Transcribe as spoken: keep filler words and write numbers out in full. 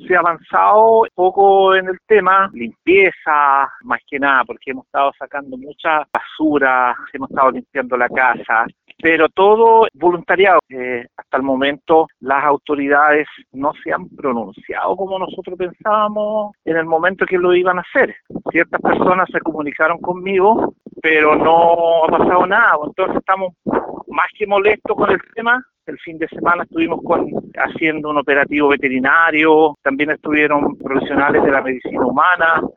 Se ha avanzado poco en el tema, limpieza, más que nada, porque hemos estado sacando mucha basura, hemos estado limpiando la casa, pero todo voluntariado. Eh, hasta el momento las autoridades no se han pronunciado como nosotros pensábamos en el momento que lo iban a hacer. Ciertas personas se comunicaron conmigo, pero no ha pasado nada, entonces estamos más que molestos con el tema. El fin de semana estuvimos con, haciendo un operativo veterinario, también estuvieron profesionales de la medicina humana,